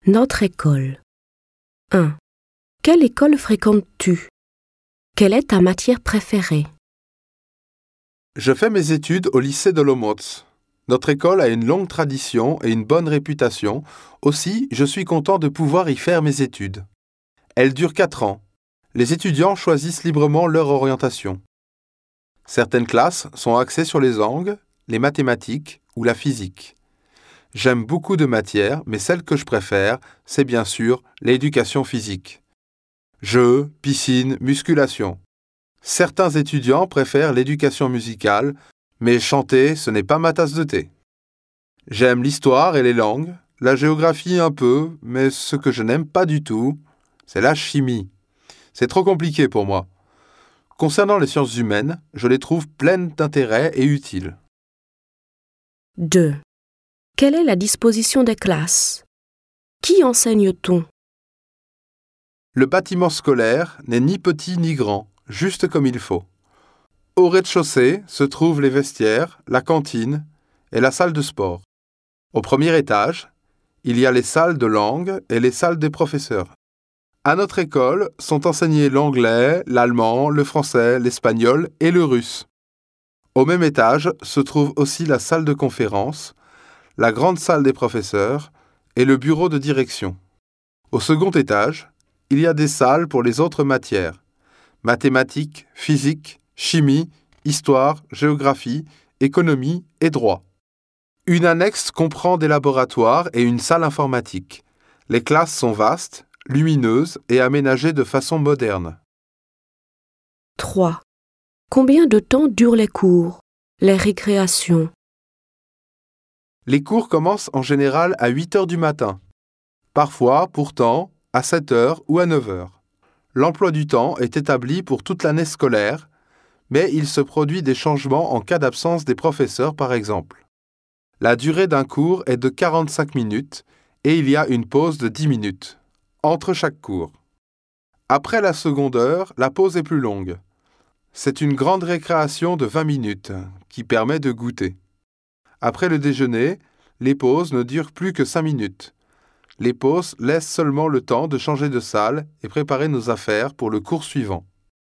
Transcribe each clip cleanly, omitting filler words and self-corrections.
Notre école. 1. Quelle école fréquentes-tu? Quelle est ta matière préférée? Je fais mes études au lycée de Olomouc. Notre école a une longue tradition et une bonne réputation. Aussi, je suis content de pouvoir y faire mes études. Elle dure 4 ans. Les étudiants choisissent librement leur orientation. Certaines classes sont axées sur les langues, les mathématiques ou la physique. J'aime beaucoup de matières, mais celle que je préfère, c'est bien sûr l'éducation physique. Jeux, piscine, musculation. Certains étudiants préfèrent l'éducation musicale, mais chanter, ce n'est pas ma tasse de thé. J'aime l'histoire et les langues, la géographie un peu, mais ce que je n'aime pas du tout, c'est la chimie. C'est trop compliqué pour moi. Concernant les sciences humaines, je les trouve pleines d'intérêt et utiles. 2. Quelle est la disposition des classes? Qui enseigne-t-on? Le bâtiment scolaire n'est ni petit ni grand, juste comme il faut. Au rez-de-chaussée se trouvent les vestiaires, la cantine et la salle de sport. Au premier étage, il y a les salles de langue et les salles des professeurs. À notre école sont enseignés l'anglais, l'allemand, le français, l'espagnol et le russe. Au même étage se trouve aussi la salle de conférence, la grande salle des professeurs et le bureau de direction. Au second étage, il y a des salles pour les autres matières, mathématiques, physique, chimie, histoire, géographie, économie et droit. Une annexe comprend des laboratoires et une salle informatique. Les classes sont vastes, lumineuses et aménagées de façon moderne. 3. Combien de temps durent les cours, les récréations? Les cours commencent en général à 8 heures du matin. Parfois, pourtant, à 7 heures ou à 9 heures. L'emploi du temps est établi pour toute l'année scolaire, mais il se produit des changements en cas d'absence des professeurs, par exemple. La durée d'un cours est de 45 minutes et il y a une pause de 10 minutes entre chaque cours. Après la seconde heure, la pause est plus longue. C'est une grande récréation de 20 minutes qui permet de goûter. Après le déjeuner, les pauses ne durent plus que 5 minutes. Les pauses laissent seulement le temps de changer de salle et préparer nos affaires pour le cours suivant.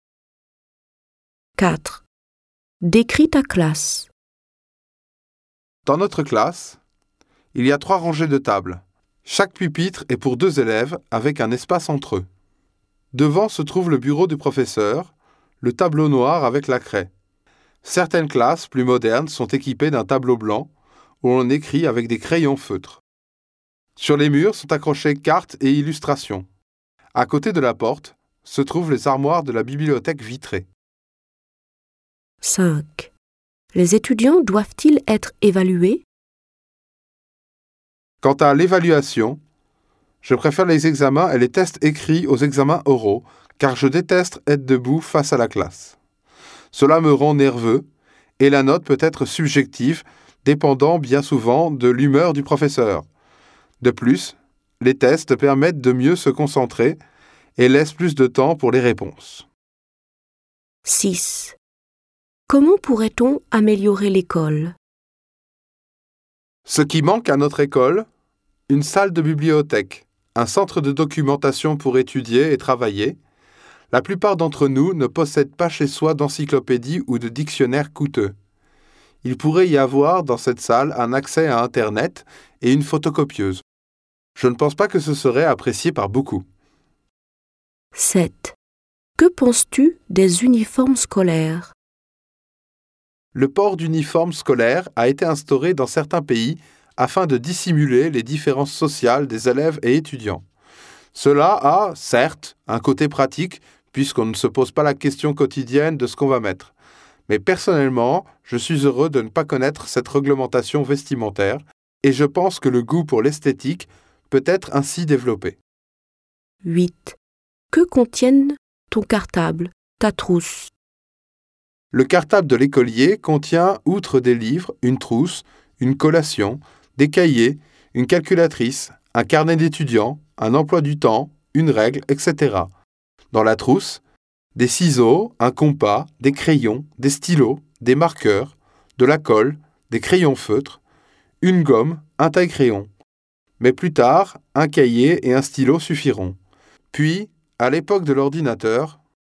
4. Décris ta classe. Dans notre classe, il y a 3 rangées de tables. Chaque pupitre est pour 2 élèves avec un espace entre eux. Devant se trouve le bureau du professeur, le tableau noir avec la craie. Certaines classes plus modernes sont équipées d'un tableau blanc où on écrit avec des crayons feutres. Sur les murs sont accrochées cartes et illustrations. À côté de la porte se trouvent les armoires de la bibliothèque vitrée. 5. Les étudiants doivent-ils être évalués? Quant à l'évaluation, je préfère les examens et les tests écrits aux examens oraux, car je déteste être debout face à la classe. Cela me rend nerveux et la note peut être subjective, dépendant bien souvent de l'humeur du professeur. De plus, les tests permettent de mieux se concentrer et laissent plus de temps pour les réponses. 6. Comment pourrait-on améliorer l'école? Ce qui manque à notre école, une salle de bibliothèque, un centre de documentation pour étudier et travailler. La plupart d'entre nous ne possèdent pas chez soi d'encyclopédie ou de dictionnaire coûteux. Il pourrait y avoir dans cette salle un accès à Internet et une photocopieuse. Je ne pense pas que ce serait apprécié par beaucoup. 7. Que penses-tu des uniformes scolaires? Le port d'uniformes scolaires a été instauré dans certains pays afin de dissimuler les différences sociales des élèves et étudiants. Cela a, certes, un côté pratique, puisqu'on ne se pose pas la question quotidienne de ce qu'on va mettre. Mais personnellement, je suis heureux de ne pas connaître cette réglementation vestimentaire, et je pense que le goût pour l'esthétique peut être ainsi développé. 8. Que contiennent ton cartable, ta trousse? Le cartable de l'écolier contient, outre des livres, une trousse, une collation, des cahiers, une calculatrice, un carnet d'étudiant, un emploi du temps, une règle, etc. Dans la trousse, des ciseaux, un compas, des crayons, des stylos, des marqueurs, de la colle, des crayons feutres, une gomme, un taille-crayon, Mais plus tard, un cahier et un stylo suffiront. Puis, à l'époque de l'ordinateur,